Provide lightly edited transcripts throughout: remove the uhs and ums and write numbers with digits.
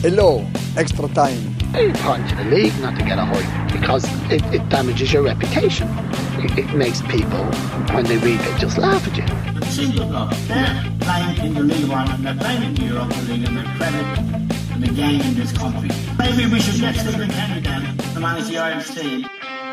Hello, extra time. It's important to the league not to get a high because it damages your reputation. It makes people, when they read it, just laugh at you. But see, look, they're playing in the League One and they're playing in the Europa League and they're crediting the game in this country. Maybe we should get Stephen Kenny down to manage the Irish team.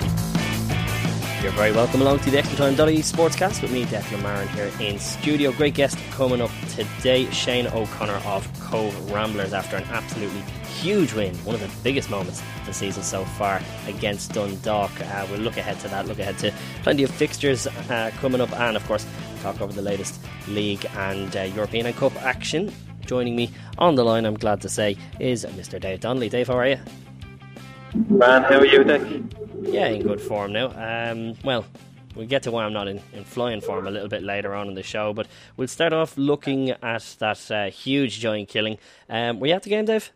You're very welcome along to the Extra Time Sportscast with me, Declan Marin, here in studio. Great guest coming up today, Shane O'Connor of Cobh Ramblers, after an absolutely huge win, one of the biggest moments of the season so far against Dundalk. We'll look ahead to that, look ahead to plenty of fixtures coming up, and of course talk over the latest league and European and Cup action. Joining me on the line, I'm glad to say, is Mr. Dave Donnelly. Dave, how are you? Man, how are you, Dick? Yeah, in good form now. Well, we'll get to why I'm not in flying form a little bit later on in the show, but we'll start off looking at that huge giant killing. Were you at the game, Dave?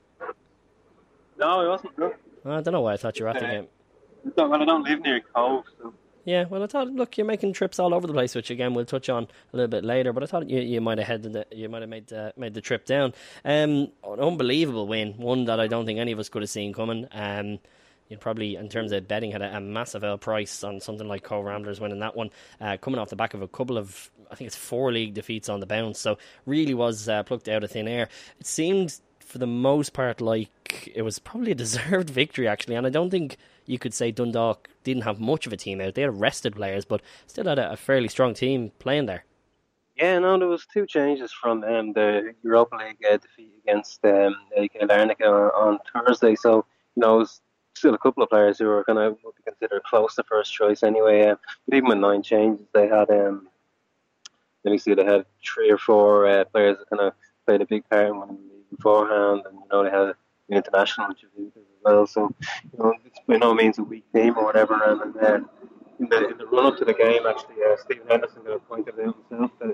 No, I wasn't. No. I don't know why I thought you were at the game. Well, I don't live near Cobh, so... Yeah, well, I thought, look, you're making trips all over the place, which again we'll touch on a little bit later. But I thought you might have made the trip down. An unbelievable win, one that I don't think any of us could have seen coming. You'd probably, in terms of betting, had a massive L price on something like Cobh Ramblers winning that one, coming off the back of a couple of, I think it's 4 league defeats on the bounce. So really was plucked out of thin air. It seemed, for the most part, like it was probably a deserved victory, actually. And I don't think you could say Dundalk didn't have much of a team out. They had rested players, but still had a fairly strong team playing there. Yeah, no, there was 2 changes from the Europa League defeat against AK Larnaca on Thursday. So, it was still a couple of players who were going to be considered close to first choice anyway. But even with 9 changes, they had, let me see, they had 3 or 4 players that kind of played a big part in winning the league beforehand, and they had an international which as well. So, it's by no means a weak team or whatever. And in the run up to the game, actually, Stephen Henderson kind of pointed out himself that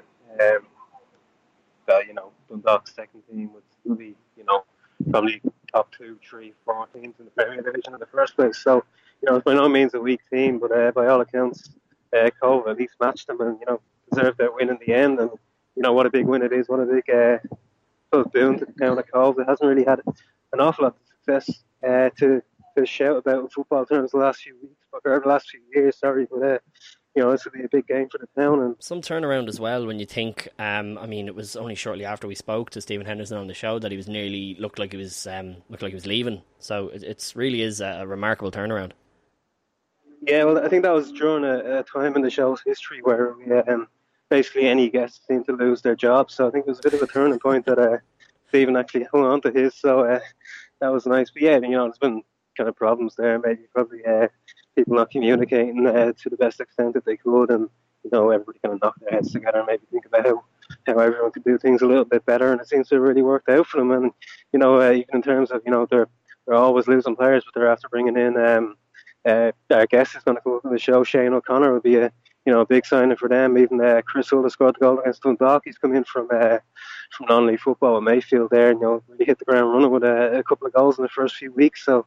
Dundalk's second team would still be, probably top 2, 3, 4 teams in the Premier Division in the first place. So, it's by no means a weak team, but by all accounts, Cobh at least matched them and, deserved their win in the end. And, what a big win it is, what a big boon to the town of Cobh. It hasn't really had an awful lot of success to shout about in football terms the last few weeks, or the last few years, but this will be a big game for the town. And some turnaround as well when you think, it was only shortly after we spoke to Stephen Henderson on the show that he was looked like he was leaving. So it really is a remarkable turnaround. Yeah, well, I think that was during a time in the show's history where we, basically any guests seemed to lose their jobs. So I think it was a bit of a turning point that Stephen actually hung on to his. So that was nice. But yeah, there's been kind of problems there. Probably people not communicating to the best extent that they could, and everybody kind of knocked their heads together and maybe think about how everyone could do things a little bit better, and it seems to have really worked out for them. And even in terms of they're always losing players, but they're after bringing in our guest is going to come up on the show, Shane O'Connor, would be a big signing for them. Even Chris Hull scored the goal against Dundalk. He's come in from non-league football with Mayfield there, and really hit the ground running with a couple of goals in the first few weeks. So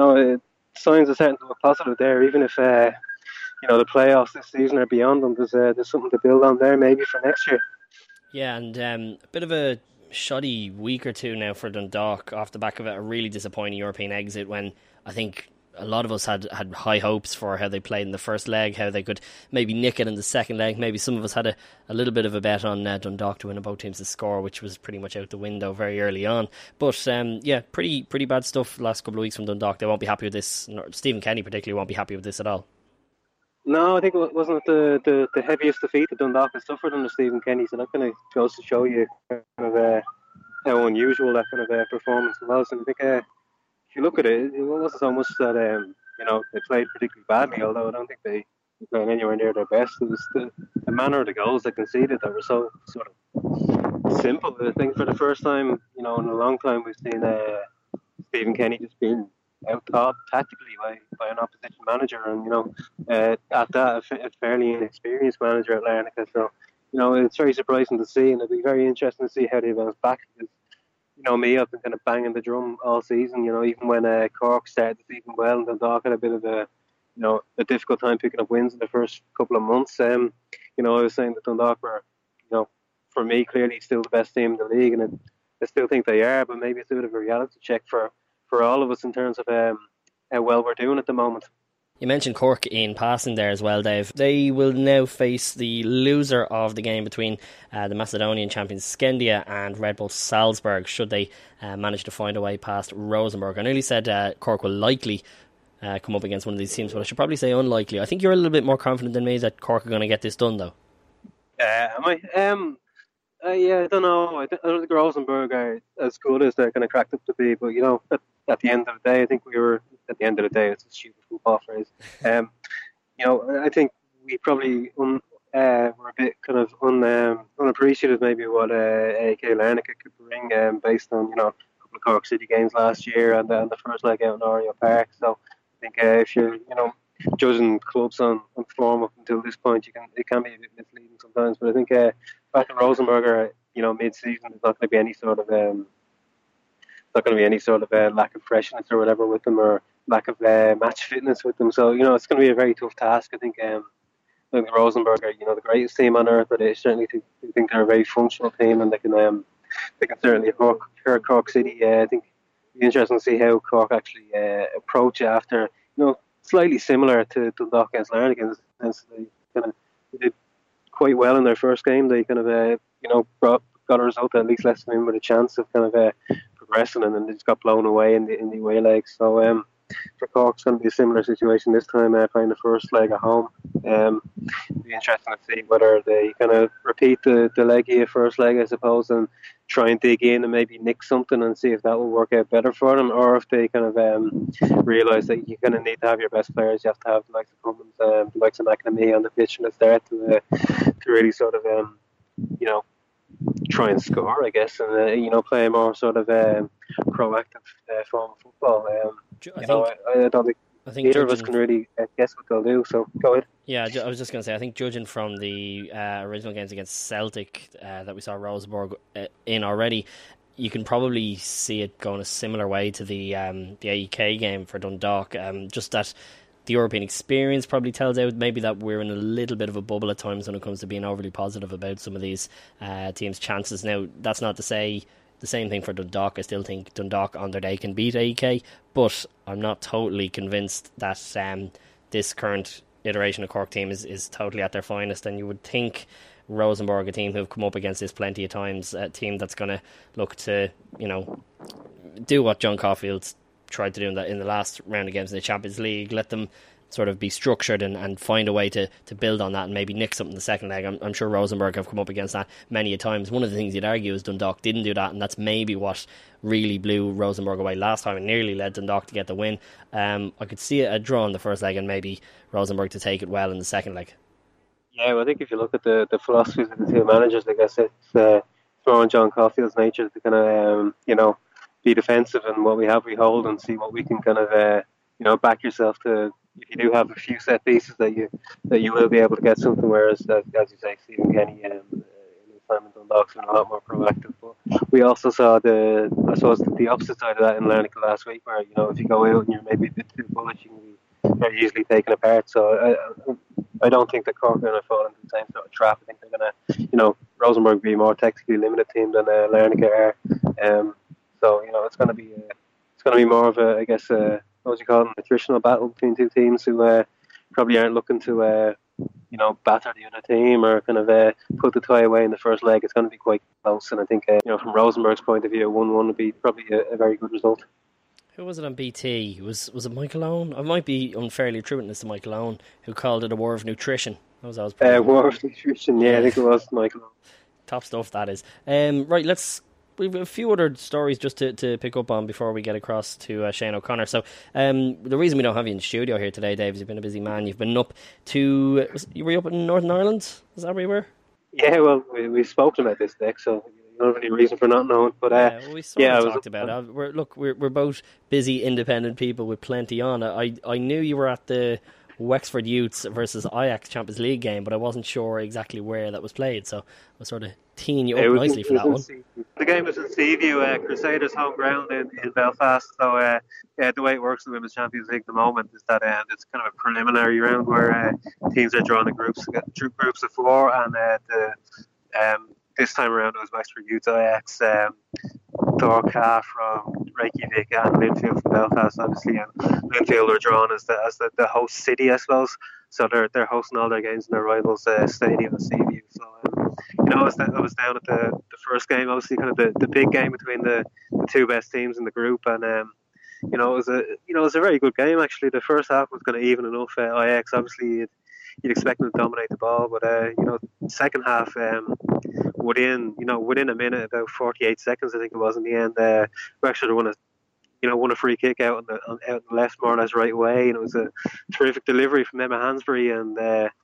signs are starting to look positive there, even if the playoffs this season are beyond them. There's something to build on there maybe for next year. Yeah, and a bit of a shoddy week or two now for Dundalk off the back of a really disappointing European exit, when I think a lot of us had high hopes for how they played in the first leg, how they could maybe nick it in the second leg. Maybe some of us had a little bit of a bet on Dundalk to win both teams to score, which was pretty much out the window very early on. But pretty bad stuff the last couple of weeks from Dundalk. They won't be happy with this. Stephen Kenny particularly won't be happy with this at all. No, I think it wasn't the heaviest defeat that Dundalk has suffered under Stephen Kenny, so that kind of goes to show you kind of how unusual that kind of performance was. And I think if you look at it, it wasn't so much that they played particularly badly, although I don't think they played anywhere near their best. It was the manner of the goals they conceded that were so sort of simple. I think for the first time, in a long time, we've seen Stephen Kenny just being out-thought tactically by an opposition manager, and at that a fairly inexperienced manager at Larnaca. So it's very surprising to see, and it'll be very interesting to see how they bounce back. Because me, I've been kind of banging the drum all season. Even when Cork started the season well, and Dundalk had a bit of a difficult time picking up wins in the first couple of months. I was saying that Dundalk were, for me, clearly still the best team in the league, and still think they are, but maybe it's a bit of a reality check for all of us in terms of how well we're doing at the moment. You mentioned Cork in passing there as well, Dave. They will now face the loser of the game between the Macedonian champions Skendia and Red Bull Salzburg, should they manage to find a way past Rosenborg. I nearly said Cork will likely come up against one of these teams, but I should probably say unlikely. I think you're a little bit more confident than me that Cork are going to get this done, though. Am I? Yeah, I don't know. I don't think Rosenborg are as good as they're kind of cracked up to be, but at the end of the day, I think at the end of the day, it's a stupid football phrase. I think we probably were a bit kind of unappreciative maybe what AEK Larnaca could bring based on a couple of Cork City games last year and the first leg out in Oriel Park. So I think if you're judging clubs on form up until this point, it can be a bit misleading sometimes. But I think back in Rosenborg, mid-season, there's not going to be any sort of lack of freshness or whatever with them, or lack of match fitness with them. So it's going to be a very tough task. I think the Rosenborg are the greatest team on earth, but I certainly think they're a very functional team, and they can certainly hurt Cork City. I think it'll be interesting to see how Cork actually approach it after slightly similar to Dundalk against Larnaca in the sense that they did quite well in their first game. They kind of got a result that at least left them with a chance of kind of progressing, and then they just got blown away in the away leg. So for Cork, it's going to be a similar situation this time, playing the first leg at home. It'll be interesting to see whether they kind of repeat the leggy first leg, I suppose, and try and dig in and maybe nick something and see if that will work out better for them, or if they kind of realise that you kind of need to have your best players. You have to have the likes of Cummins, the likes of McNamee on the pitch and the start to really sort of try and score, I guess, and play a more sort of proactive form of football. I don't think either of us can really guess what they'll do. So go ahead. Yeah, I was just going to say, I think judging from the original games against Celtic that we saw Rosenborg in already, you can probably see it going a similar way to the AEK game for Dundalk. Just that the European experience probably tells out maybe that we're in a little bit of a bubble at times when it comes to being overly positive about some of these teams' chances. Now, that's not to say the same thing for Dundalk. I still think Dundalk on their day can beat AEK, but I'm not totally convinced that this current iteration of Cork team is totally at their finest. And you would think Rosenborg, a team who've come up against this plenty of times, a team that's going to look to do what John Caulfield's tried to do in the last round of games in the Champions League, let them sort of be structured and find a way to build on that and maybe nick something in the second leg. I'm sure Rosenborg have come up against that many a times. One of the things you'd argue is Dundalk didn't do that, and that's maybe what really blew Rosenborg away last time and nearly led Dundalk to get the win. I could see a draw in the first leg and maybe Rosenborg to take it well in the second leg. Yeah, well, I think if you look at the philosophies of the two managers, I guess it's more on John Caulfield's nature to kind of be defensive, and what we have we hold, and see what we can kind of back yourself to. If you do have a few set pieces that you will be able to get something, whereas as you say, Stephen Kenny in his time in Dundalk's been a lot more proactive. But we also saw the opposite side of that in Larnaca last week, where if you go out and you're maybe a bit too bullish, you can be very easily taken apart. So I don't think that Cork are going to fall into the same sort of trap. I think they're going to Rosenborg be a more technically limited team than Larnaca are. So it's going to be more of a, I guess, what would you call it, an attritional battle between two teams who probably aren't looking to batter the other team or kind of put the tie away in the first leg. It's going to be quite close, and I think from Rosenborg's point of view, 1-1 would be probably a very good result. Who was it on BT? Was it Michael Owen? I might be unfairly attributing this to Michael Owen, who called it a war of nutrition. War of nutrition, yeah, I think it was Michael Owen. Top stuff, that is. Right, we've a few other stories just to pick up on before we get across to Shane O'Connor. So the reason we don't have you in the studio here today, Dave, is you've been a busy man. You've been up to... were you up in Northern Ireland? Is that where you were? Yeah, well, we've spoken about this, Dick, so you don't have any reason for not knowing. But we talked about it. We're both busy independent people with plenty on. I knew you were at the Wexford Youths versus Ajax Champions League game, but I wasn't sure exactly where that was played, so I was sort of teeing you up nicely for that one. The game was in Seaview, Crusaders' home ground in Belfast. So the way it works in the Women's Champions League at the moment is that it's kind of a preliminary round where teams are drawn in groups of four, and this time around it was Wexford Youths Ajax. Dorka from Reykjavik and Linfield from Belfast, obviously, and Linfield are drawn as the host city, I suppose. So they're hosting all their games in their rivals' stadium at Seaview. So I was down at the first game, obviously, kind of the big game between the two best teams in the group, and it was a very good game actually. The first half was kind of even enough. Ajax, obviously, you'd expect them to dominate the ball, but second half, within a minute, about 48 seconds, I think it was in the end, Wexford won a free kick out on the left, more or less right away, and it was a terrific delivery from Emma Hansberry, and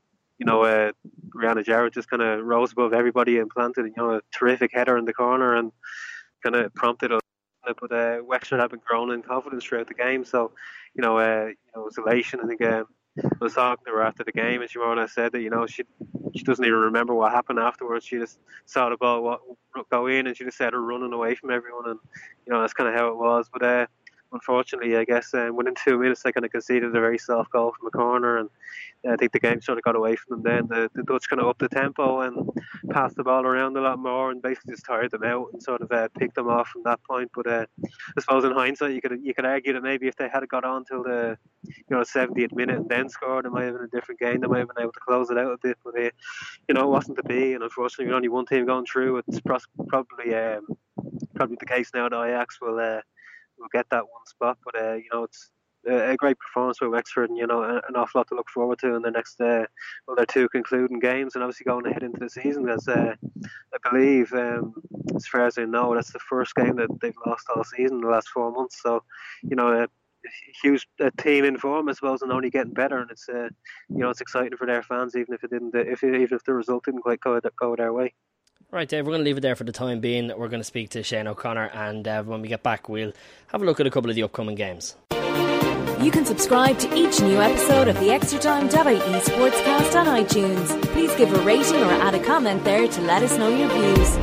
Rihanna Jarrett just kind of rose above everybody and planted a terrific header in the corner and kind of prompted us. But Wexford have been growing in confidence throughout the game, so it was elation. I think I was talking to her after the game, and she more or less said that she doesn't even remember what happened afterwards. She just saw the ball go in, and she just started running away from everyone, and that's kind of how it was. But unfortunately, I guess within 2 minutes, they kind of conceded a very soft goal from a corner, and I think the game sort of got away from them. Then the Dutch kind of upped the tempo and passed the ball around a lot more, and basically just tired them out and sort of picked them off from that point. But I suppose in hindsight, you could argue that maybe if they had got on till the 70th minute and then scored, it might have been a different game. They might have been able to close it out a bit, but it wasn't to be. And unfortunately, with only one team going through, it's probably the case now that Ajax will get that one spot. But it's a great performance by Wexford, and an awful lot to look forward to in the next their two concluding games, and obviously going ahead into the season, as I believe, as far as I know, that's the first game that they've lost all season in the last 4 months. So a huge team in form, I suppose, and only getting better, and it's it's exciting for their fans, even if the result didn't quite go their way. Right, Dave, we're going to leave it there for the time being. We're going to speak to Shane O'Connor, and when we get back, we'll have a look at a couple of the upcoming games. You can subscribe to each new episode of the Extratime.ie Sportscast on iTunes. Please give a rating or add a comment there to let us know your views.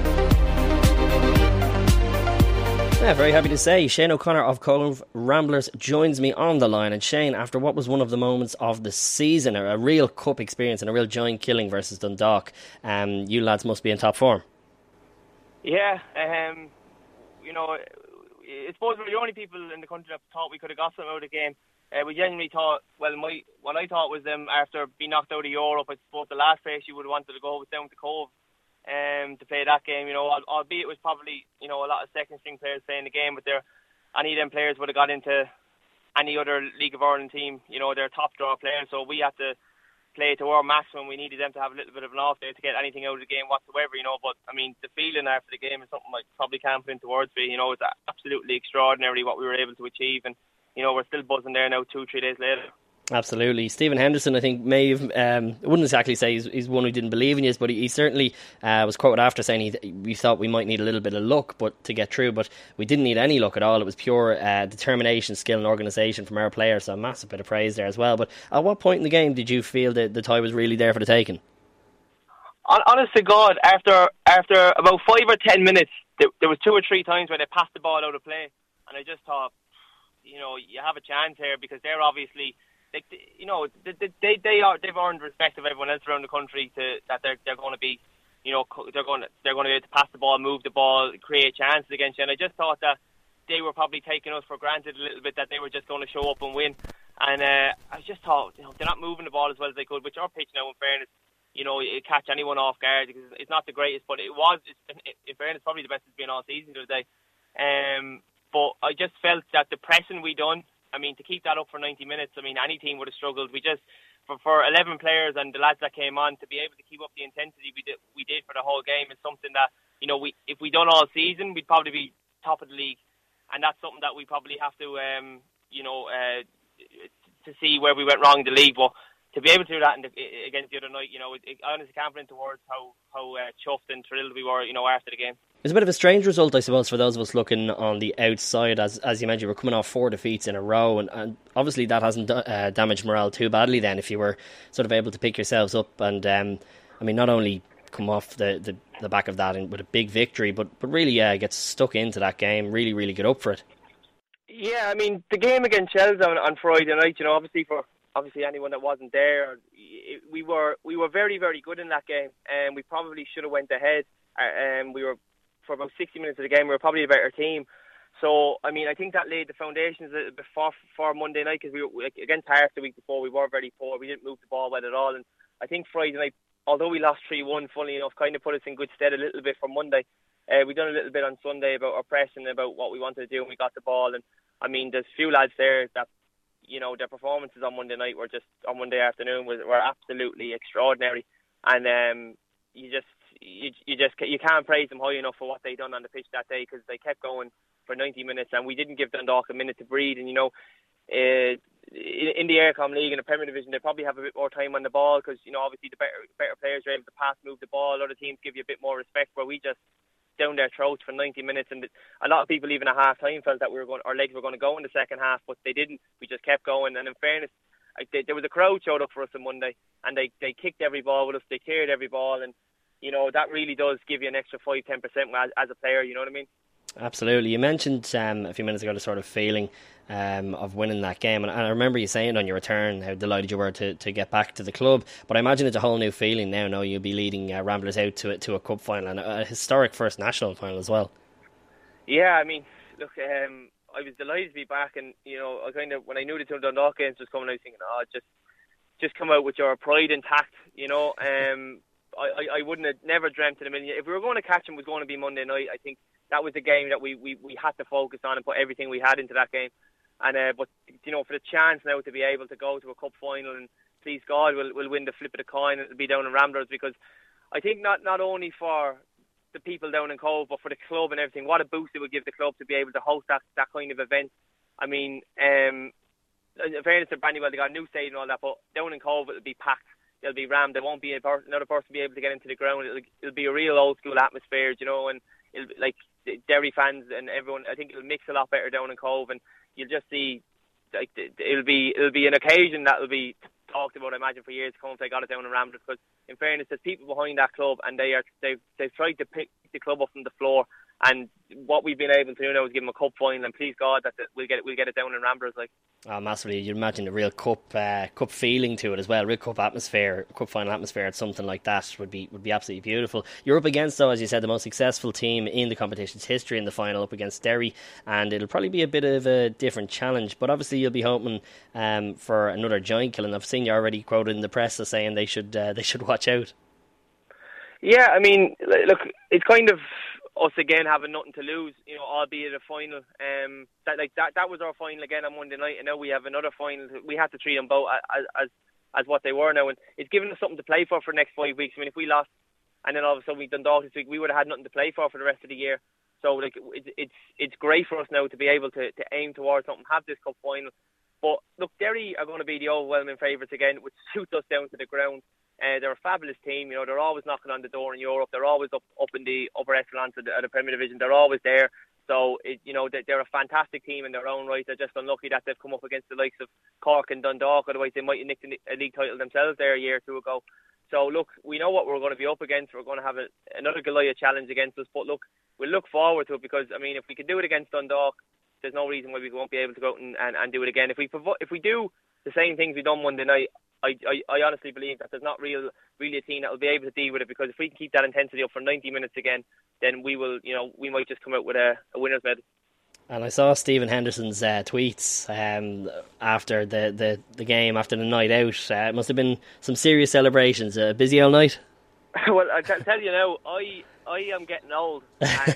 Yeah, very happy to say Shane O'Connor of Cove Ramblers joins me on the line. And Shane, after what was one of the moments of the season, a real cup experience and a real giant killing versus Dundalk, you lads must be in top form. Yeah, I suppose we're the only people in the country that thought we could have got something out of the game. We genuinely thought, what I thought was after being knocked out of Europe, I suppose the last place you would have wanted to go was down to Cove to play that game. Albeit it was probably a lot of second string players playing the game, but any of them players would have got into any other League of Ireland team. They're top draw players, so we had to play to our maximum. We needed them to have a little bit of an off day to get anything out of the game whatsoever, but I mean, the feeling after the game is something I probably can't put into words for you. It's absolutely extraordinary what we were able to achieve, and we're still buzzing there now 2-3 days later. Absolutely. Stephen Henderson, I think, may have, I wouldn't exactly say he's one who didn't believe in you, but he certainly was quoted after saying we thought we might need a little bit of luck to get through, but we didn't need any luck at all. It was pure determination, skill and organisation from our players, so a massive bit of praise there as well. But at what point in the game did you feel that the tie was really there for the taking? Honest to God, after about 5 or 10 minutes, there was 2 or 3 times where they passed the ball out of play, and I just thought, you have a chance here, because they're obviously... they've earned respect of everyone else around the country that they're going to be, they're going to be able to pass the ball, move the ball, create chances against you. And I just thought that they were probably taking us for granted a little bit, that they were just going to show up and win. And I just thought, they're not moving the ball as well as they could, which our pitch now, in fairness, it catch anyone off guard, because it's not the greatest, but in fairness, probably the best it's been all season today. But I just felt that the pressing we done, to keep that up for 90 minutes, any team would have struggled. We just, for 11 players and the lads that came on, to be able to keep up the intensity we did for the whole game is something that, if we done all season, we'd probably be top of the league. And that's something that we probably have to, to see where we went wrong in the league. But to be able to do that against the other night, I honestly can't put into words how chuffed and thrilled we were, after the game. It's a bit of a strange result, I suppose, for those of us looking on the outside. As you mentioned, we're coming off 4 defeats in a row, and obviously that hasn't damaged morale too badly then, if you were sort of able to pick yourselves up and, not only come off the back of that with a big victory, but really, get stuck into that game, really, really get up for it. Yeah, the game against Chelsea on Friday night, obviously anyone that wasn't there, we were very, very good in that game, and we probably should have went ahead. We were for about 60 minutes of the game, we were probably a better team. So, I mean, I think that laid the foundations a little bit for Monday night, because we were, like, against Hearts the week before, we were very poor. We didn't move the ball well at all. And I think Friday night, although we lost 3-1, funnily enough, kind of put us in good stead a little bit for Monday. We done a little bit on Sunday about our pressing, about what we wanted to do, and we got the ball. And, I mean, there's few lads there that, you know, their performances on Monday night on Monday afternoon were absolutely extraordinary. And you can't praise them high enough for what they done on the pitch that day, because they kept going for 90 minutes, and we didn't give Dundalk a minute to breathe. And, you know, in the Aircom League, in the Premier Division, they probably have a bit more time on the ball, because, you know, obviously the better players are able to pass, move the ball. Other teams give you a bit more respect, where we just down their throats for 90 minutes. And a lot of people, even at half time, felt that our legs were going to go in the second half, but they didn't. We just kept going. And in fairness, there was a crowd showed up for us on Monday, and they kicked every ball with us, they cleared every ball, and, you know, that really does give you an extra 5-10% as a player, you know what I mean? Absolutely. You mentioned a few minutes ago the sort of feeling of winning that game, and I remember you saying on your return how delighted you were to get back to the club, but I imagine it's a whole new feeling now. No, you'll be leading Ramblers out to a cup final, and a historic first national final as well. Yeah, I mean, look, I was delighted to be back, and, you know, I kind of, when I knew the two Dundalk games was coming, I was thinking, just come out with your pride intact, you know. I wouldn't have never dreamt in a million. If we were going to catch them, it was going to be Monday night. I think that was the game that we had to focus on and put everything we had into that game. And but, you know, for the chance now to be able to go to a cup final, and please God, we'll win the flip of the coin, and it'll be down in Ramblers, because I think not only for the people down in Cove, but for the club and everything, what a boost it would give the club to be able to host that kind of event. I mean, in fairness to Brandywell, they got a new stadium and all that, but down in Cove it'll be packed. It'll be rammed. There won't be another person be able to get into the ground. It'll be a real old school atmosphere, you know, and it'll, like, Derry fans and everyone, I think it'll mix a lot better down in Cove, and you'll just see, like, it'll be an occasion that will be talked about, I imagine, for years to come if they got it down in Ramblers, because in fairness, there's people behind that club, and they've tried to pick the club up from the floor, and what we've been able to do now is give them a cup final, and please God that we'll get it down in Ramblers, like. Oh, massively. You'd imagine a real cup feeling to it as well, real cup atmosphere, cup final atmosphere at something like that would be absolutely beautiful. You're up against, though, as you said, the most successful team in the competition's history in the final, up against Derry, and it'll probably be a bit of a different challenge, but obviously you'll be hoping for another giant kill, and I've seen you already quoted in the press as saying they should watch out. Yeah, I mean, look, it's kind of us again having nothing to lose, you know, albeit a final. That was our final again on Monday night, and now we have another final. We have to treat them both as what they were now, and it's given us something to play for the next 5 weeks. I mean, if we lost and then all of a sudden we done Dundalk this week, we would have had nothing to play for the rest of the year. So, like, it's great for us now to be able to aim towards something, have this cup final. But look, Derry are going to be the overwhelming favourites again, which suits us down to the ground. They're a fabulous team, you know. They're always knocking on the door in Europe. They're always up in the upper echelons of the Premier Division. They're always there. So, you know, they're a fantastic team in their own right. They're just unlucky that they've come up against the likes of Cork and Dundalk. Otherwise, they might have nicked a league title themselves there a year or two ago. So, look, we know what we're going to be up against. We're going to have another Goliath challenge against us. But, look, we'll look forward to it, because, I mean, if we can do it against Dundalk, there's no reason why we won't be able to go out and do it again. If we do the same things we done Monday night, I honestly believe that there's not really a team that will be able to deal with it, because if we can keep that intensity up for 90 minutes again, then we will, you know, we might just come out with a winner's medal. And I saw Stephen Henderson's tweets after the game, after the night out. It must have been some serious celebrations. A busy all night? Well, I can tell you now, I am getting old, and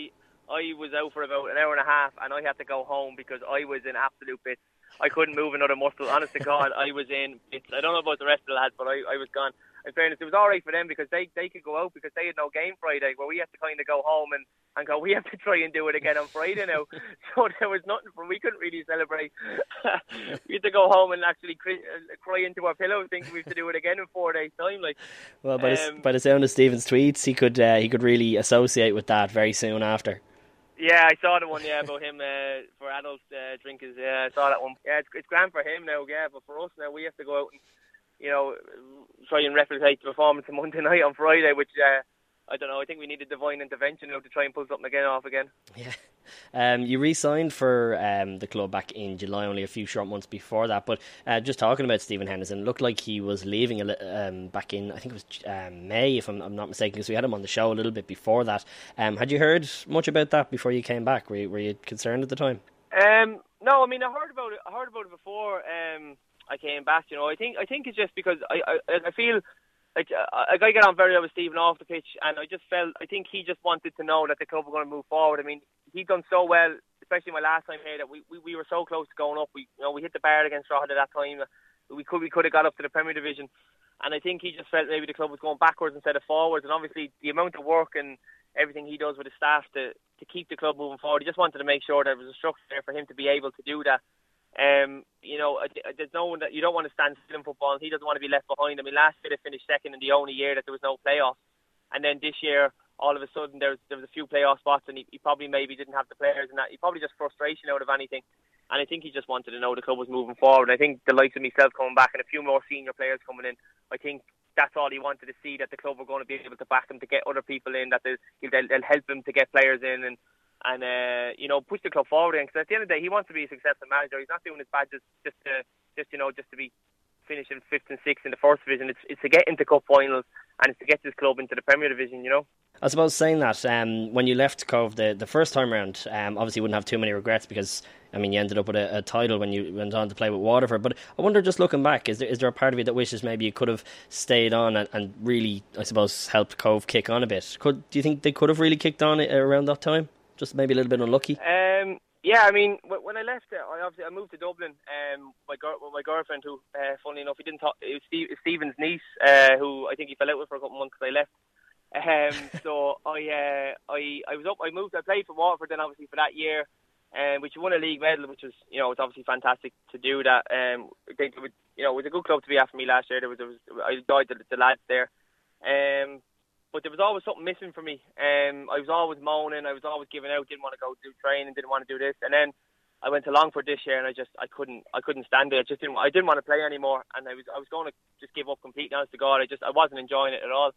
I was out for about an hour and a half, and I had to go home because I was in absolute bits. I couldn't move another muscle. Honest to God, I was in bits. I don't know about the rest of the lads, but I was gone. In fairness, it was all right for them because they could go out because they had no game Friday, where we had to kind of go home and go, we have to try and do it again on Friday now. So there was nothing we couldn't really celebrate. We had to go home and actually cry into our pillows thinking we have to do it again in 4 days' time. Like, well, by the sound of Stephen's tweets, he could really associate with that very soon after. Yeah, I saw the one, about him for adult drinkers. Yeah, I saw that one. Yeah, it's grand for him now, yeah, but for us now, we have to go out and, you know, try and replicate the performance on Monday night on Friday, which I don't know. I think we need a divine intervention, to try and pull something off again. Yeah. You re-signed for the club back in July, only a few short months before that. But just talking about Stephen Henderson, it looked like he was leaving back in, I think it was May, if I'm not mistaken, because we had him on the show a little bit before that. Had you heard much about that before you came back? Were you concerned at the time? No, I mean, I heard about it before I came back. I think it's just because I feel like I get on very well with Stephen off the pitch, and I think he just wanted to know that the club were going to move forward. I mean, he'd done so well, especially my last time here, that we were so close to going up. We hit the bar against Drogheda at that time. We could have got up to the Premier Division, and I think he just felt maybe the club was going backwards instead of forwards. And obviously, the amount of work and everything he does with his staff to keep the club moving forward, he just wanted to make sure there was a structure there for him to be able to do that. There's no one that you don't want to stand still in football, and he doesn't want to be left behind. I mean, last year they finished second in the only year that there was no playoffs, and then this year all of a sudden there was a few playoff spots, and he probably maybe didn't have the players, and that he probably just frustration out of anything. And I think he just wanted to know the club was moving forward. I think the likes of myself coming back and a few more senior players coming in, I think that's all he wanted to see, that the club were going to be able to back him to get other people in, that they'll help him to get players in and push the club forward. Because at the end of the day, he wants to be a successful manager. He's not doing his badges just to be finishing 5th and 6th in the first division. It's to get into cup finals, and it's to get this club into the Premier Division. I suppose saying that, when you left Cove the first time round, obviously you wouldn't have too many regrets because, I mean, you ended up with a title when you went on to play with Waterford. But I wonder, just looking back, is there a part of you that wishes maybe you could have stayed on and really, I suppose, helped Cove kick on a bit? Do you think they could have really kicked on around that time? Just maybe a little bit unlucky? Yeah, I mean, when I left, I moved to Dublin. My girlfriend, who, funnily enough, it was Stephen's niece, who I think he fell out with for a couple of months because I left. So I played for Waterford then obviously for that year, which won a league medal, which was, it's obviously fantastic to do that. I think it was a good club to be after me last year. I enjoyed the lads there. But there was always something missing for me. I was always moaning, I was always giving out, didn't want to go do training, didn't want to do this. And then I went to Longford this year, and I couldn't stand it. I didn't want to play anymore, and I was going to just give up completely, honest to God. I wasn't enjoying it at all.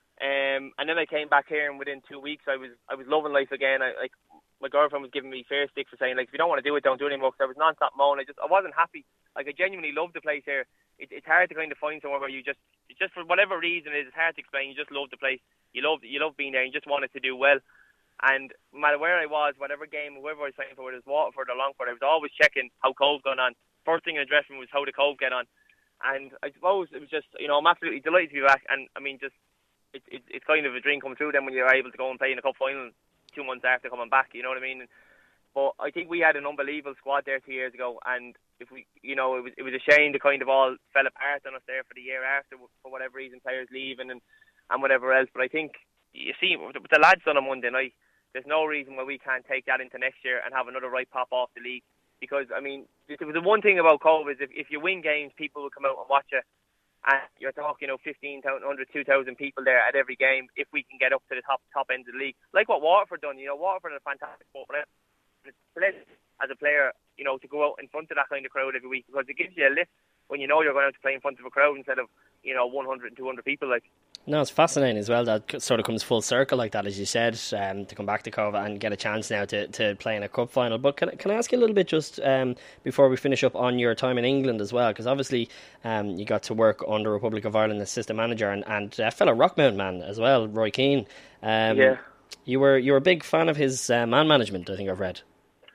And then I came back here, and within 2 weeks I was loving life again. My girlfriend was giving me fair stick for saying, if you don't want to do it, don't do it anymore, because I was non-stop moaning. I wasn't happy. I genuinely loved the place here. It's hard to kind of find somewhere where you just for whatever reason it's hard to explain. You just love the place. You love being there. You just wanted to do well. And no matter where I was, whatever game, whoever I was playing for, whether it was Waterford or Longford, I was always checking how Cove got on. First thing in the dressing room was how the Cove get on. And I suppose it was just, I'm absolutely delighted to be back. And I mean, just it's kind of a dream come true then when you're able to go and play in a cup final 2 months after coming back. You know what I mean? But I think we had an unbelievable squad there 2 years ago, and if we, it was a shame to kind of all fell apart on us there for the year after for whatever reason, players leaving and whatever else. But I think you see with the lads on a Monday night, there's no reason why we can't take that into next year and have another right pop off the league. Because I mean, the one thing about Cove is if you win games, people will come out and watch it. And you're talking, 1,500, 2,000 people there at every game if we can get up to the top end of the league. Like what Waterford done, Waterford are a fantastic football. It's pleasant as a player, to go out in front of that kind of crowd every week, because it gives you a lift when you're going out to play in front of a crowd instead of, 100 and 200 people. No, it's fascinating as well that sort of comes full circle like that, as you said, to come back to Cove and get a chance now to play in a cup final. But can I ask you a little bit just before we finish up on your time in England as well, because obviously you got to work under Republic of Ireland assistant manager and fellow Rockmount man as well, Roy Keane. Yeah. You were a big fan of his man management, I think I've read.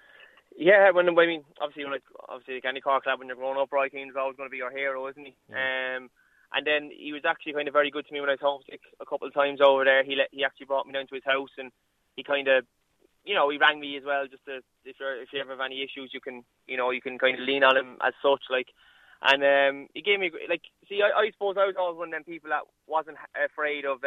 Yeah, obviously like any Cork club when you're growing up, Roy Keane's always going to be your hero, isn't he? Yeah. And then he was actually kind of very good to me when I was homesick a couple of times over there. He actually brought me down to his house, and he kind of, he rang me as well, just to, if you ever have any issues, you can kind of lean on him as such, And he gave me, I suppose I was always one of them people that wasn't afraid of,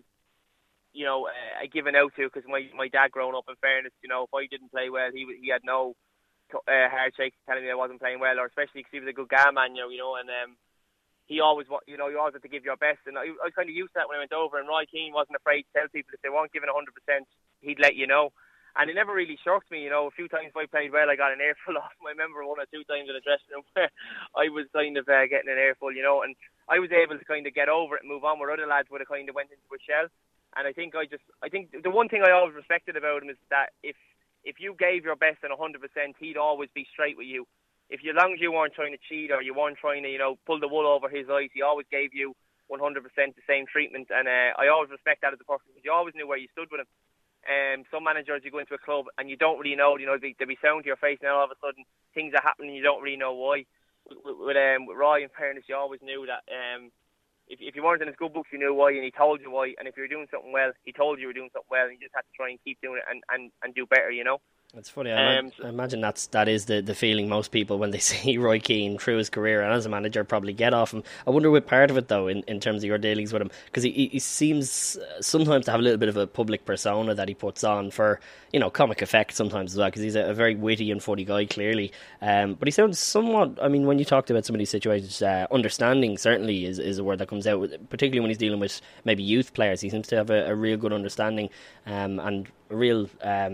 giving out to, because my dad growing up, in fairness, if I didn't play well, he had no hard shake telling me I wasn't playing well, or especially because he was a good guy man, and he always, you always had to give your best, and I was kind of used to that when I went over. And Roy Keane wasn't afraid to tell people if they weren't giving 100%, he'd let you know. And it never really shocked me, a few times if I played well, I got an earful off. I remember 1 or 2 times in the dressing room where I was kind of getting an earful, and I was able to kind of get over it and move on, where other lads would have kind of went into a shell. And I think the one thing I always respected about him is that if you gave your best and 100%, he'd always be straight with you. If as long as you weren't trying to cheat or you weren't trying to, pull the wool over his eyes, he always gave you 100% the same treatment. And I always respect that as a person, because you always knew where you stood with him. Some managers, you go into a club and you don't really know, they'll be sound to your face, and all of a sudden things are happening and you don't really know why. With Roy, in fairness, you always knew that if you weren't in his good books, you knew why, and he told you why. And if you were doing something well, he told you were doing something well, and you just had to try and keep doing it and do better, It's funny. I imagine that is the feeling most people, when they see Roy Keane through his career and as a manager, probably get off him. I wonder what part of it, though, in terms of your dealings with him, because he seems sometimes to have a little bit of a public persona that he puts on for, comic effect sometimes as well, because he's a very witty and funny guy, clearly. But he sounds somewhat, when you talked about some of these situations, understanding certainly is a word that comes out, particularly when he's dealing with maybe youth players. He seems to have a real good understanding and a real...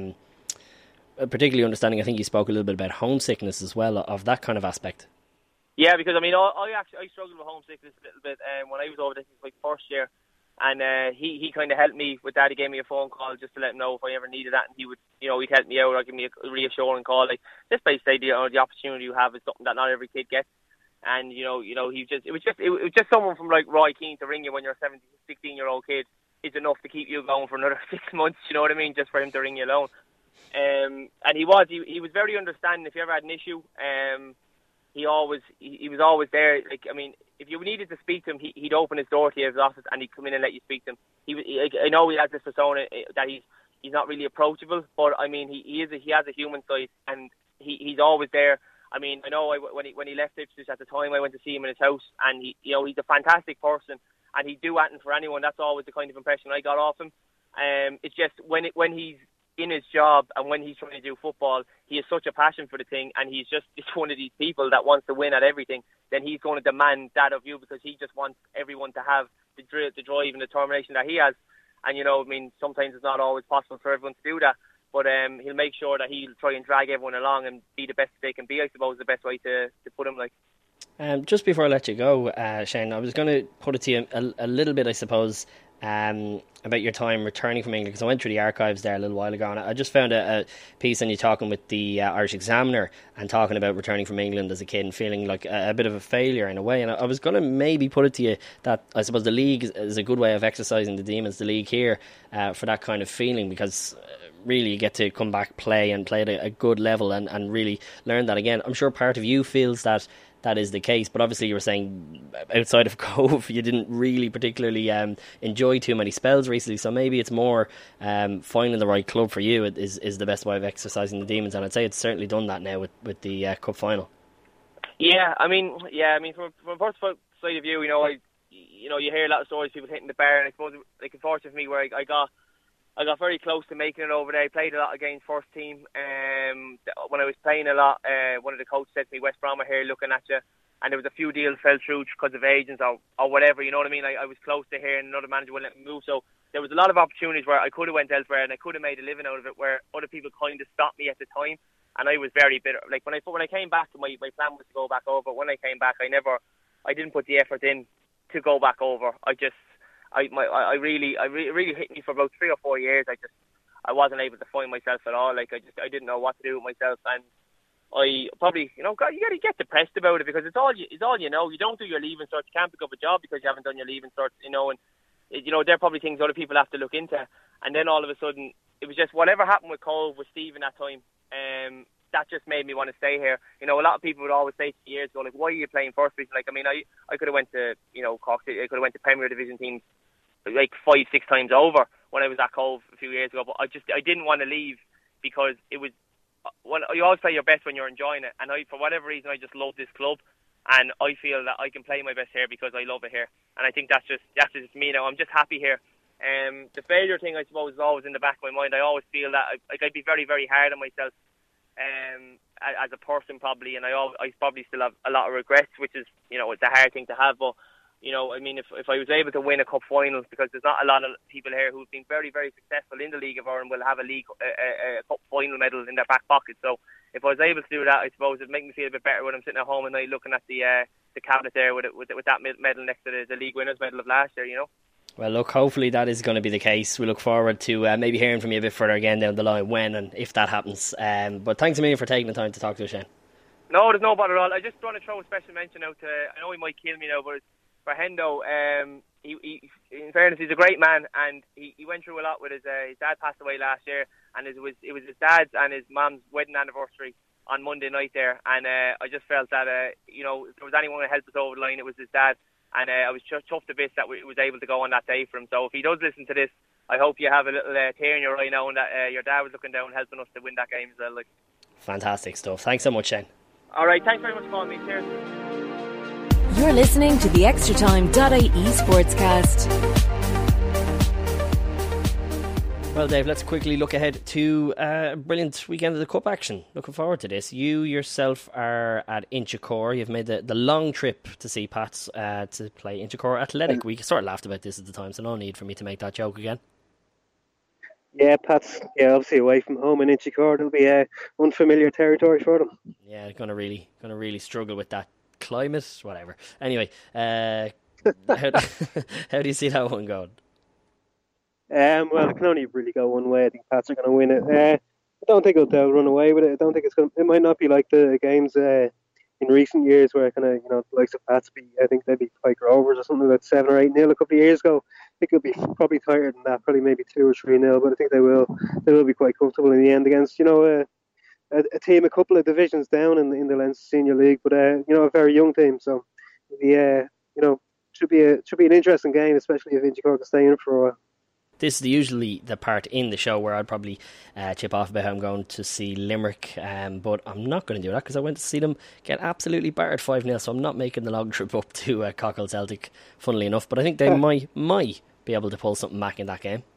particularly understanding, I think you spoke a little bit about homesickness as well, of that kind of aspect. Yeah, because I struggled with homesickness a little bit when I was over there, my first year, and he kind of helped me with that. He gave me a phone call just to let him know if I ever needed that, and he would, he'd help me out or give me a reassuring call, like just basically the opportunity you have is something that not every kid gets. And it was just someone from like Roy Keane to ring you when you're a 16-year-old kid is enough to keep you going for another 6 months. You know what I mean? Just for him to ring you alone. And he was very understanding. If you ever had an issue, he was always there. Like, if you needed to speak to him, he'd open his door to his office and he'd come in and let you speak to him. I know he has this persona that he's not really approachable, but he has a human side, and he's always there. I know when he left Ipswich at the time, I went to see him in his house, and he's a fantastic person, and he'd do anything for anyone. That's always the kind of impression I got off him. It's just when he's in his job and when he's trying to do football, he has such a passion for the thing, and he's one of these people that wants to win at everything. Then he's going to demand that of you, because he just wants everyone to have the drive and determination that he has. And sometimes it's not always possible for everyone to do that, but he'll make sure that he'll try and drag everyone along and be the best they can be, I suppose, the best way to put him, like. Just before I let you go, Shane, I was going to put it to you a little bit, I suppose, about your time returning from England, because I went through the archives there a little while ago, and I just found a piece on you talking with the Irish Examiner and talking about returning from England as a kid and feeling like a bit of a failure in a way. And I was going to maybe put it to you that I suppose the league is a good way of exercising the demons, the league here, for that kind of feeling, because really you get to come back, play at a good level and really learn that again. I'm sure part of you feels that is the case, but obviously you were saying outside of Cove you didn't really particularly enjoy too many spells recently, so maybe it's more finding the right club for you is the best way of exercising the demons, and I'd say it's certainly done that now with the cup final. From a personal side of view, you hear a lot of stories, people hitting the bar, and I suppose like unfortunately for me, where I got very close to making it over there. I played a lot against first team. When I was playing a lot, one of the coaches said to me, West Brom are here looking at you. And there was a few deals fell through because of agents or whatever, you know what I mean? I was close to here and another manager wouldn't let me move. So there was a lot of opportunities where I could have went elsewhere and I could have made a living out of it, where other people kind of stopped me at the time. And I was very bitter. Like when I came back, my plan was to go back over. When I came back, I didn't put the effort in to go back over. It really hit me for about 3 or 4 years. I wasn't able to find myself at all. Like I didn't know what to do with myself, and I probably, you gotta get depressed about it, because it's all you know. You don't do your leaving cert. You can't pick up a job because you haven't done your leaving cert, and there are probably things other people have to look into. And then all of a sudden, it was just whatever happened with Cove, with Stephen that time. That just made me want to stay here. A lot of people would always say to me years ago, like, why are you playing first division? Like, I could have went to, Cork City, I could have went to Premier Division teams like 5-6 times over when I was at Cove a few years ago, but I didn't want to leave, because it was, well, you always play your best when you're enjoying it, and for whatever reason I just love this club, and I feel that I can play my best here because I love it here, and I think that's just me now. I'm just happy here. The failure thing, I suppose, is always in the back of my mind. I always feel that I'd be very, very hard on myself as a person probably, and I probably still have a lot of regrets, which is, it's a hard thing to have, but if I was able to win a cup final, because there's not a lot of people here who've been very, very successful in the League of Ireland will have a cup final medal in their back pocket. So if I was able to do that, I suppose it'd make me feel a bit better when I'm sitting at home at night looking at the cabinet there with that medal next to the league winners medal of last year, Well, look, hopefully that is going to be the case. We look forward to maybe hearing from you a bit further again down the line when and if that happens. But thanks a million for taking the time to talk to us, Shane. No, there's no bother at all. I just want to throw a special mention out to, I know he might kill me now, but it's for Hendo. He, in fairness, he's a great man, and he went through a lot with his dad passed away last year, and it was his dad's and his mum's wedding anniversary on Monday night there, and I just felt that, if there was anyone who helped us over the line, it was his dad. And I was chuffed a bit that we was able to go on that day for him. So if he does listen to this, I hope you have a little tear in your eye now and that your dad was looking down helping us to win that game as well. Fantastic stuff. Thanks so much, Shane. All right, thanks very much for calling me. Cheers. You're listening to the ExtraTime.ie Sportscast. Well, Dave, let's quickly look ahead to a brilliant weekend of the Cup action. Looking forward to this. You yourself are at Inchicore. You've made the long trip to see Pats to play Inchicore Athletic. We sort of laughed about this at the time, so no need for me to make that joke again. Yeah, Pats, obviously away from home in Inchicore. It'll be unfamiliar territory for them. Yeah, going to really struggle with that climate, whatever. Anyway, how do you see that one going? Well, it can only really go one way. I think Pats are going to win it. I don't think they'll run away with it. I don't think it might not be like the games in recent years where kind of the likes of Pats I think they beat Pike Rovers or something like 7 or 8-0 a couple of years ago. I think it'll be probably tighter than that, probably maybe 2 or 3-0. But I think they will be quite comfortable in the end against a team a couple of divisions down in the Leinster Senior League, but a very young team. So should be an interesting game, especially if Inchicore can stay in for a while. This is usually the part in the show where I'd probably chip off about how I'm going to see Limerick, but I'm not going to do that because I went to see them get absolutely battered 5-0, so I'm not making the long trip up to Cockle Celtic, funnily enough, but I think they might be able to pull something back in that game.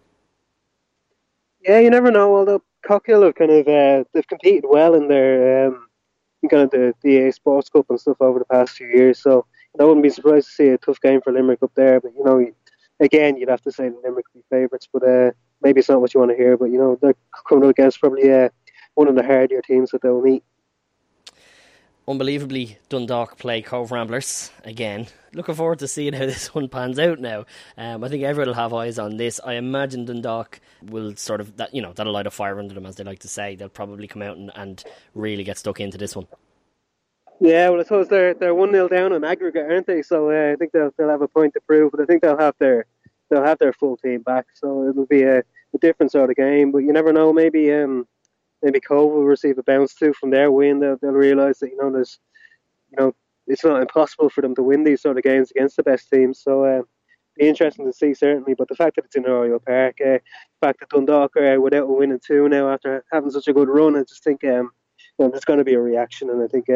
Yeah, you never know, although Cockle have kind of they've competed well in their kind of the EA Sports Cup and stuff over the past few years, so I wouldn't be surprised to see a tough game for Limerick up there, but again, you'd have to say Limerick would be favourites, but maybe it's not what you want to hear. But they're coming up against probably one of the hardier teams that they'll meet. Unbelievably, Dundalk play Cove Ramblers again. Looking forward to seeing how this one pans out now. I think everyone will have eyes on this. I imagine Dundalk will sort of that'll light a fire under them, as they like to say. They'll probably come out and really get stuck into this one. Yeah, well, I suppose they're 1-0 down on aggregate, aren't they? So I think they'll have a point to prove, but I think they'll have their full team back. So it'll be a different sort of game. But you never know. Maybe Cove will receive a bounce too from their win. They'll realise that there's it's not impossible for them to win these sort of games against the best teams. So be interesting to see certainly. But the fact that it's in Oriel Park, the fact that Dundalk are without a win in 2 now after having such a good run, I just think there's going to be a reaction, and I think.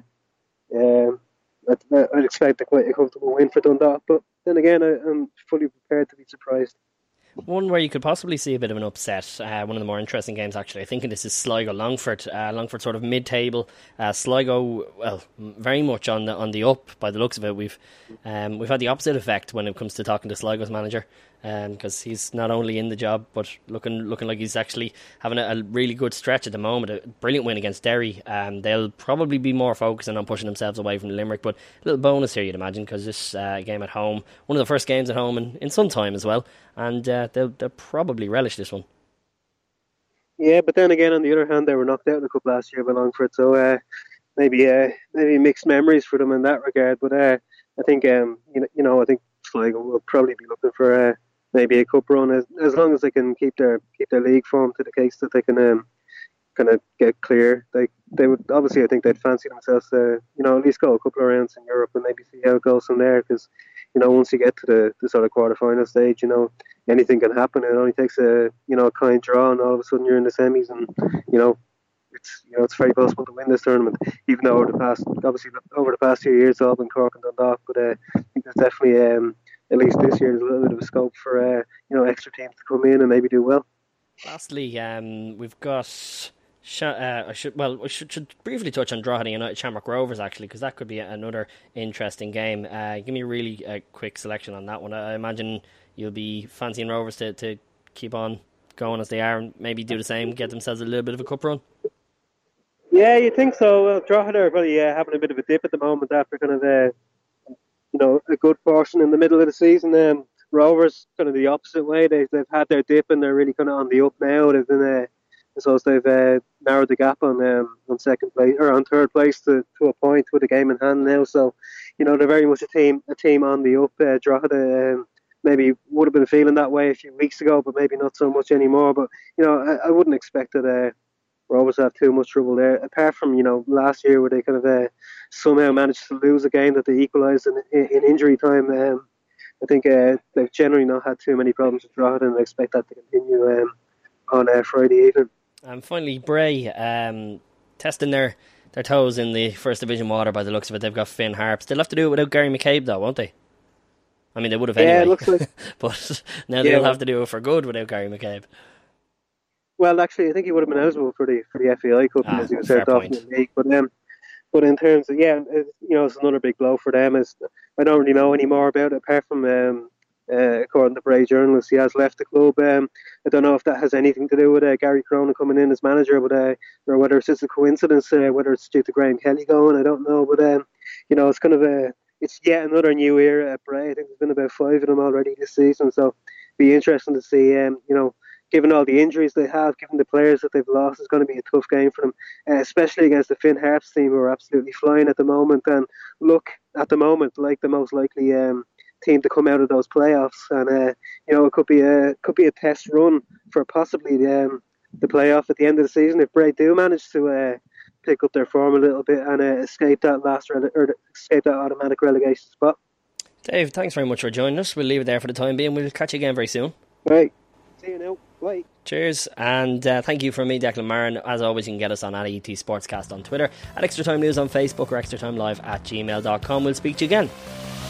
I'd expect quite a comfortable win for Dundalk, but then again, I'm fully prepared to be surprised. One where you could possibly see a bit of an upset, one of the more interesting games actually, I think this is Sligo-Longford. Longford sort of mid-table, Sligo, well, very much on the up by the looks of it. We've had the opposite effect when it comes to talking to Sligo's manager, because he's not only in the job but looking like he's actually having a really good stretch at the moment. A brilliant win against Derry. They'll probably be more focusing on pushing themselves away from Limerick, but a little bonus here you'd imagine, because this game at home, one of the first games at home in some time as well, and they'll probably relish this one. Yeah, but then again, on the other hand, they were knocked out in the cup last year by Longford, so maybe mixed memories for them in that regard. But I think I think Sligo will probably be looking for maybe a cup run as long as they can keep their league form to the case that they can kind of get clear. They would obviously, I think they'd fancy themselves to at least go a couple of rounds in Europe and maybe see how it goes from there, because once you get to the sort of quarter-final stage, anything can happen. It only takes a kind draw, and all of a sudden you're in the semis, and it's very possible to win this tournament. Even though over the past few years, it's all been Cork and Dundalk, but I think there's definitely at least this year there's a little bit of a scope for extra teams to come in and maybe do well. Lastly, we've got. I should briefly touch on Drogheda United Shamrock Rovers actually, because that could be another interesting game. Give me a really quick selection on that one. I imagine you'll be fancying Rovers to keep on going as they are and maybe do the same, get themselves a little bit of a cup run. Yeah, you think so? Well, Drogheda are probably having a bit of a dip at the moment after kind of a good portion in the middle of the season. Rovers kind of the opposite way. They've had their dip and they're really kind of on the up now. They've been so they've narrowed the gap on second place or on third place to a point with a game in hand now. So, they're very much a team on the up. Drogheda maybe would have been feeling that way a few weeks ago, but maybe not so much anymore. But I wouldn't expect that Rovers have too much trouble there. Apart from last year where they kind of somehow managed to lose a game that they equalised in injury time. I think they've generally not had too many problems with Drogheda, and I expect that to continue on Friday evening. And finally, Bray, testing their toes in the First Division water by the looks of it. They've got Finn Harps. They'll have to do it without Gary McCabe, though, won't they? I mean, they would have anyway. Yeah, it looks like. But now they'll have to do it for good without Gary McCabe. Well, actually, I think he would have been eligible for the FAI Cup because he was sent off in the league. But in terms of it's another big blow for them. I don't really know any more about it apart from according to Bray journalists, he has left the club. I don't know if that has anything to do with Gary Cronin coming in as manager, but or whether it's just a coincidence, whether it's due to Graham Kelly going, I don't know. But it's kind of it's yet another new era at Bray. I think there's been about 5 of them already this season, so it'll be interesting to see. Given all the injuries they have, given the players that they've lost, it's going to be a tough game for them, especially against the Finn Harps team who are absolutely flying at the moment and look at the moment like the most likely team to come out of those playoffs. And it could be a test run for possibly the playoff at the end of the season if Bray do manage to pick up their form a little bit and escape that automatic relegation spot. Dave, thanks very much for joining us. We'll leave it there for the time being. We'll catch you again very soon. Right. See you now. Bye. Cheers, and thank you from me, Declan Marin. As always, you can get us on @ET Sportscast on Twitter, at Extra Time News on Facebook, or extratimelive@gmail.com. We'll speak to you again.